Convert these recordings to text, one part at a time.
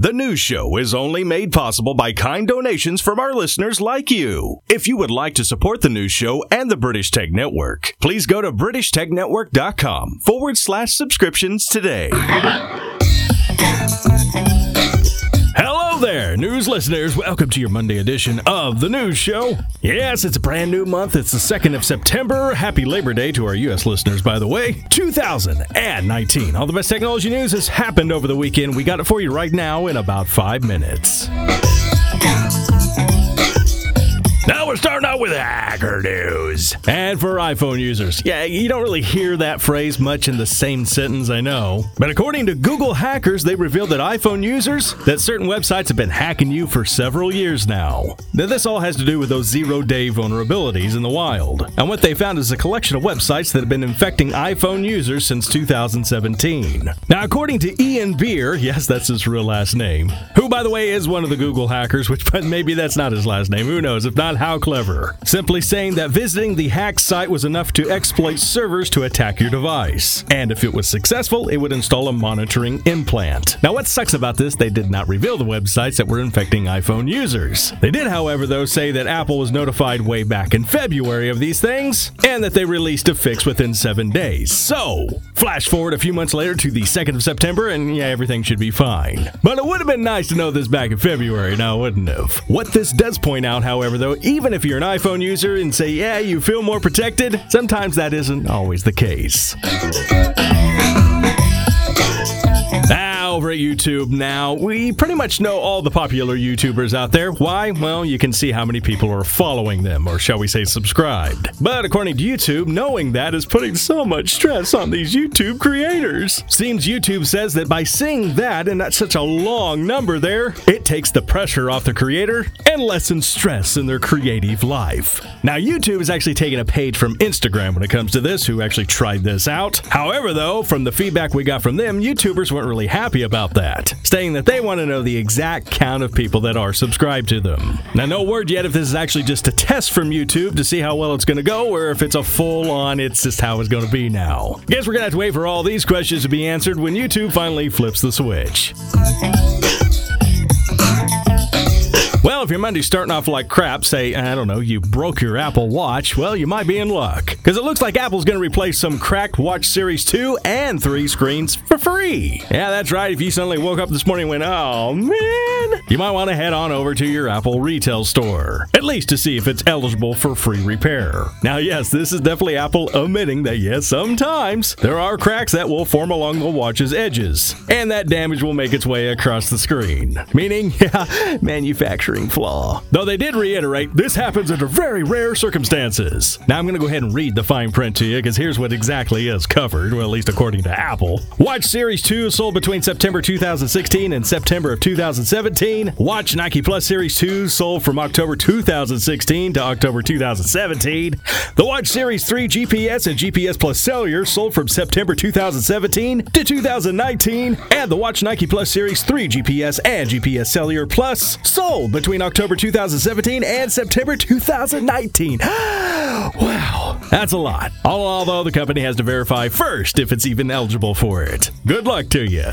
The news show is only made possible by kind donations from our listeners like you. If you would like to support the news show and the British Tech Network, please go to BritishTechNetwork.com/subscriptions today. Hello there, news listeners. Welcome to your Monday edition of The News Show. Yes, it's a brand new month. It's the 2nd of September. Happy Labor Day to our U.S. listeners, by the way. 2019. All the best technology news has happened over the weekend. We got it for you right now in about 5 minutes. Now we're starting out with hacker news. And for iPhone users, yeah, you don't really hear that phrase much in the same sentence, I know. But according to Google hackers, they revealed that iPhone users, that certain websites have been hacking you for several years now. Now, this all has to do with those zero-day vulnerabilities in the wild. And what they found is a collection of websites that have been infecting iPhone users since 2017. Now, according to Ian Beer, yes, that's his real last name, who, by the way, is one of the Google hackers, but maybe that's not his last name. Who knows? If not, how clever. Simply saying that visiting the hacked site was enough to exploit servers to attack your device. And if it was successful, it would install a monitoring implant. Now, what sucks about this, they did not reveal the websites that were infecting iPhone users. They did, however, though, say that Apple was notified way back in February of these things, and that they released a fix within 7 days. So, flash forward a few months later to the 2nd of September, and yeah, everything should be fine. But it would have been nice to know this back in February, now wouldn't it? What this does point out, however, though, even if you're an iPhone user and say, yeah, you feel more protected, sometimes that isn't always the case. Over at YouTube now, we pretty much know all the popular YouTubers out there. Why? Well, you can see how many people are following them, or shall we say subscribed. But according to YouTube, knowing that is putting so much stress on these YouTube creators. Seems YouTube says that by seeing that, and that's such a long number there, it takes the pressure off the creator and lessens stress in their creative life. Now, YouTube is actually taking a page from Instagram when it comes to this, who actually tried this out. However, though, from the feedback we got from them, YouTubers weren't really happy about that, saying that they want to know the exact count of people that are subscribed to them. Now, no word yet if this is actually just a test from YouTube to see how well it's going to go, or if it's a full-on, it's just how it's going to be now. Guess we're going to have to wait for all these questions to be answered when YouTube finally flips the switch. Well, if your Monday's starting off like crap, say, I don't know, you broke your Apple Watch, well, you might be in luck. Because it looks like Apple's going to replace some cracked Watch Series 2 and 3 screens for free. Yeah, that's right. If you suddenly woke up this morning and went, oh, man, you might want to head on over to your Apple retail store, at least to see if it's eligible for free repair. Now, yes, this is definitely Apple admitting that, yes, sometimes there are cracks that will form along the watch's edges, and that damage will make its way across the screen. Meaning, yeah, manufacturing flaw. Though they did reiterate, this happens under very rare circumstances. Now I'm going to go ahead and read the fine print to you, because here's what exactly is covered, well, at least according to Apple. Watch Series 2 sold between September 2016 and September of 2017. Watch Nike Plus Series 2 sold from October 2016 to October 2017. The Watch Series 3 GPS and GPS Plus Cellular sold from September 2017 to 2019. And the Watch Nike Plus Series 3 GPS and GPS Cellular Plus sold between October 2017 and September 2019. Wow, that's a lot. Although the company has to verify first if it's even eligible for it. Good luck to you.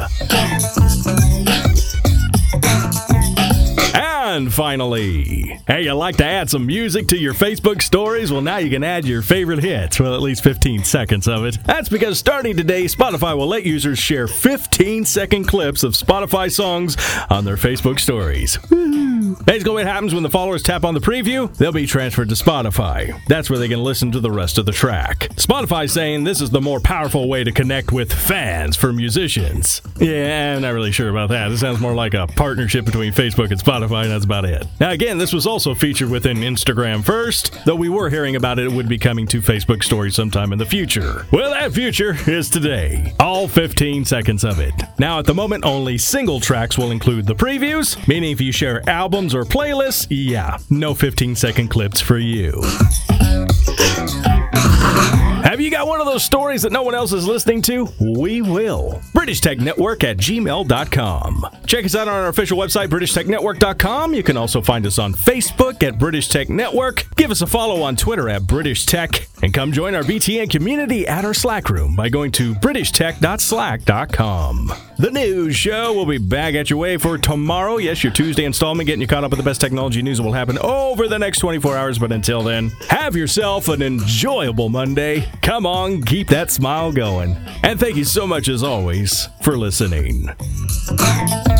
And finally, hey, you like to add some music to your Facebook stories? Well, now you can add your favorite hits, well, at least 15 seconds of it. That's because starting today, Spotify will let users share 15-second clips of Spotify songs on their Facebook stories. Basically, what happens when the followers tap on the preview, they'll be transferred to Spotify. That's where they can listen to the rest of the track. Spotify's saying this is the more powerful way to connect with fans for musicians. Yeah, I'm not really sure about that. It sounds more like a partnership between Facebook and Spotify, and that's about it. Now, again, this was also featured within Instagram first, though we were hearing about it would be coming to Facebook stories sometime in the future. Well, that future is today. All 15 seconds of it. Now, at the moment, only single tracks will include the previews, meaning if you share albums or playlists, yeah, no 15-second clips for you. Have you got one of those stories that no one else is listening to? We will. BritishTechNetwork@gmail.com. Check us out on our official website, BritishTechNetwork.com. You can also find us on Facebook at British Tech Network. Give us a follow on Twitter at British Tech. And come join our BTN community at our Slack room by going to brishtech.slack.com. The news show will be back at your way for tomorrow. Yes, your Tuesday installment, getting you caught up with the best technology news that will happen over the next 24 hours. But until then, have yourself an enjoyable Monday. Come on, keep that smile going. And thank you so much, as always, for listening.